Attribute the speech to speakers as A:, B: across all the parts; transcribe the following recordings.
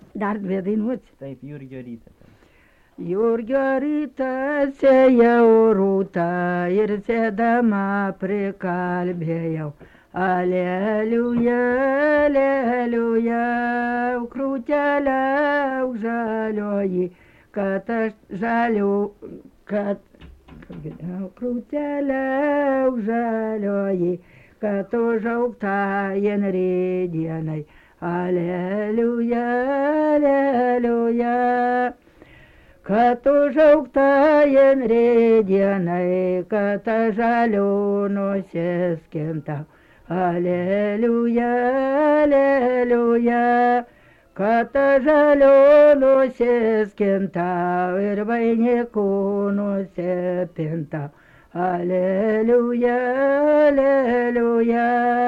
A: Dar dvi dainuoti.
B: Taip, Jurgio rytą.
A: Jurgio rytą sėjau rūtą ir sėdama prikalbėjau. Aleliuja, aleliuja, krūtelė žalioji, kad aš krūtelė žalioji, kad užaugta jenrydienai. Aleliuja, aleliuja, kad užaugta jenrydienai, kad žalių nusiskinta. Aleliuja, aleliuja, kad žalių nusiskinta ir vainikų nusipinta. Aleliuja, aleliuja,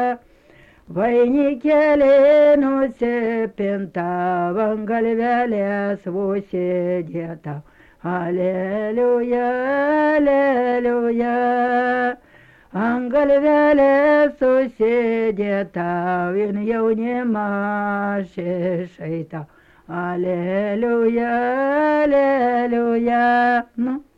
A: vainikėlė nusipinta, ant galvelės užsidėta. Aleliuja, aleliuja, ant galvelės susidėta, vien jaunimas išeita. Aleliuja, aleliuja. Nu.